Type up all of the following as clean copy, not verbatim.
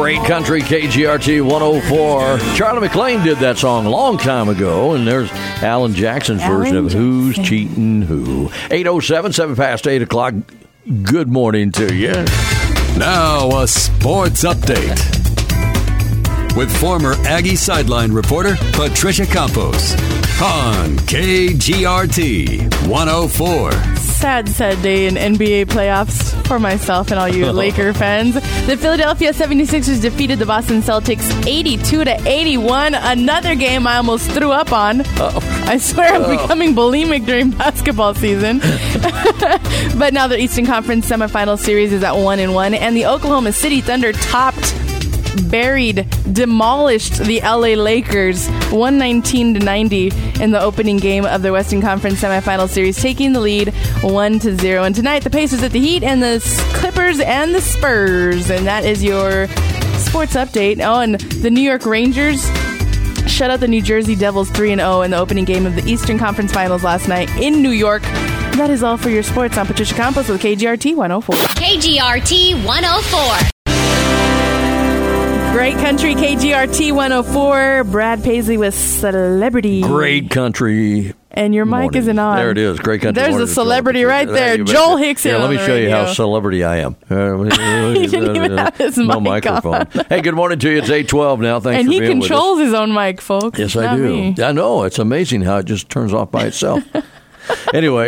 Great Country, KGRT 104. Charlie McClain did that song a long time ago, and there's Alan Jackson's version of Who's Cheating Who. 8:07, 7 past 8 o'clock. Good morning to you. Now a sports update with former Aggie sideline reporter Patricia Campos on KGRT 104. Sad day in NBA playoffs for myself and all you Laker fans. The Philadelphia 76ers defeated the Boston Celtics 82-81. Another game I almost threw up on. I swear I'm becoming bulimic during basketball season. But now the Eastern Conference semifinal series is at 1-1, and the Oklahoma City Thunder demolished the LA Lakers 119-90 in the opening game of the Western Conference semifinal series, taking the lead 1-0. And tonight the Pacers at the Heat and the Clippers and the Spurs. And that is your sports update. Oh, and the New York Rangers shut out the New Jersey Devils 3-0 in the opening game of the Eastern Conference Finals last night in New York. That is all for your sports. I'm Patricia Campos with KGRT 104. KGRT 104. Great Country, KGRT 104. Brad Paisley with Celebrity. Great Country. And your mic morning. isn't on. There it is. Great Country. There's morning a celebrity right there. You Joel Hicks here. Let on me the show you radio. how celebrity I am. He didn't even have his no mic microphone. on. Hey, good morning to you. It's 8:12 now. Thanks And for he being with us. controls his own mic, folks. Yes, Not I do. me. I know. It's amazing how it just turns off by itself. Anyway,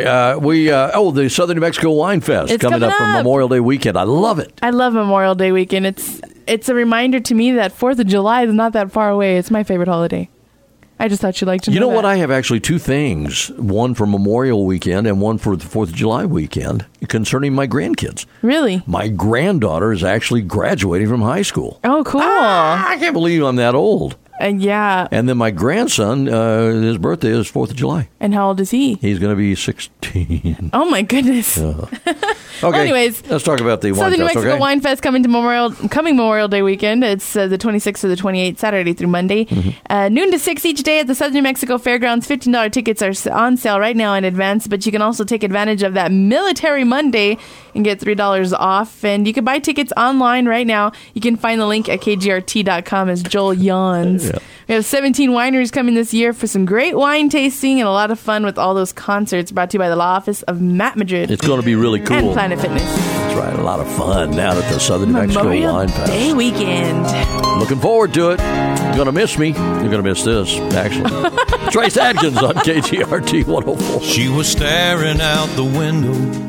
the Southern New Mexico Wine Fest It's coming up for Memorial Day weekend. I love it. I love Memorial Day weekend. It's a reminder to me that 4th of July is not that far away. It's my favorite holiday. I just thought you'd like to know You know that. what? I have actually two things, one for Memorial weekend and one for the 4th of July weekend concerning my grandkids. Really? My granddaughter is actually graduating from high school. Oh, cool. I can't believe I'm that old. Yeah. And then my grandson, his birthday is 4th of July. And how old is he? He's going to be 16. Oh, my goodness. Okay, anyways, let's talk about the Wine Southern New Fest, Mexico okay? Wine Fest coming Memorial Day weekend. It's the 26th to the 28th, Saturday through Monday. Noon to 6 each day at the Southern New Mexico Fairgrounds. $15 tickets are on sale right now in advance, but you can also take advantage of that Military Monday and get $3 off. And you can buy tickets online right now. You can find the link at kgrt.com as Joel yawns. Yeah. We have 17 wineries coming this year for some great wine tasting and a lot of fun with all those concerts brought to you by the Law Office of Matt Madrid. It's going to be really cool. And Planet Fitness. That's right. A lot of fun now at the Southern New Mexico Memorial Wine Fest. Day weekend. Looking forward to it. You're going to miss me. You're going to miss this, actually. Trace Adkins on KGRT 104. She was staring out the window.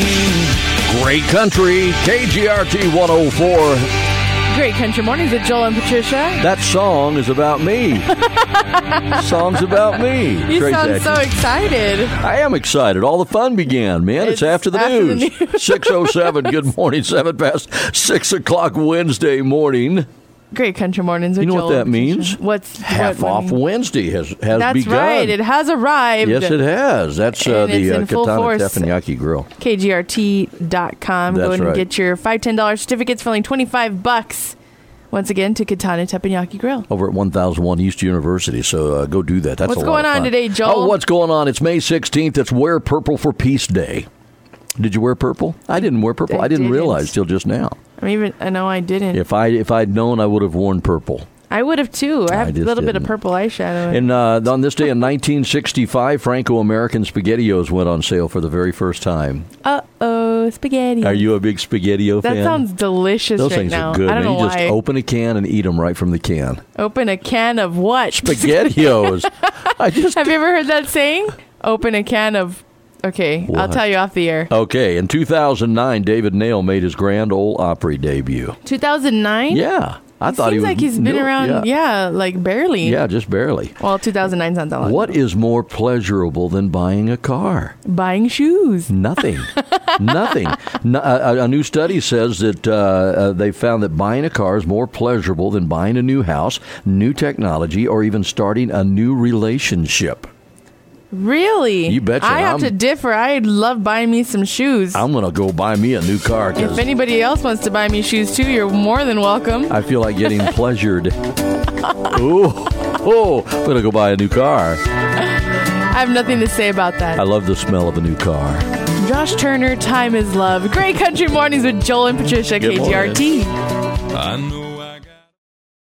Great Country, KGRT 104. Great Country Mornings with Joel and Patricia. That song is about me. Song's about me. You Trace sound Adkins. so excited. I am excited. All the fun began, man. It's after the after the news. news. 6:07. Good morning. 7 past 6 o'clock Wednesday morning. Great Country Mornings with You know Joel what that and Patricia. means? What's Half what off mean? Wednesday has That's begun. right. It has arrived. Yes, it has. That's And it's the in full Katana force. Teppanyaki Grill. KGRT.com. Go That's in and right. get your $5-10 certificates for only $25. Once again, to Katana Teppanyaki Grill. Over at 1001 East University, so go do that. That's What's a lot going of on fun. today, Joel? Oh, what's going on? It's May 16th. It's Wear Purple for Peace Day. Did you wear purple? I didn't wear purple. I didn't realize till just now. I know I didn't. If I'd known, I would have worn purple. I would have too. I have a just little bit of didn't. purple eyeshadow. And on this day in 1965, Franco-American SpaghettiOs went on sale for the very first time. Uh-oh, spaghetti. Are you a big SpaghettiO fan? That sounds delicious Those right things now. are good. I don't man. know You why. just open a can and eat them right from the can. Open a can of what? SpaghettiOs. Have you ever heard that saying? Open a can of... Okay, What? I'll tell you off the air. Okay, in 2009, David Nail made his Grand Ole Opry debut. 2009? Yeah. I thought he Seems was like he's been new. around, like barely. Yeah, just barely. Well, 2009's not that long. What is more pleasurable than buying a car? Buying shoes. Nothing. Nothing. A new study says that they found that buying a car is more pleasurable than buying a new house, new technology, or even starting a new relationship. Really? You betcha. I have to differ. I love buying me some shoes. I'm going to go buy me a new car. If anybody else wants to buy me shoes too, you're more than welcome. I feel like getting pleasured. I'm going to go buy a new car. I have nothing to say about that. I love the smell of a new car. Josh Turner, Time is Love. Great Country Mornings with Joel and Patricia, Good morning. KGRT. I know I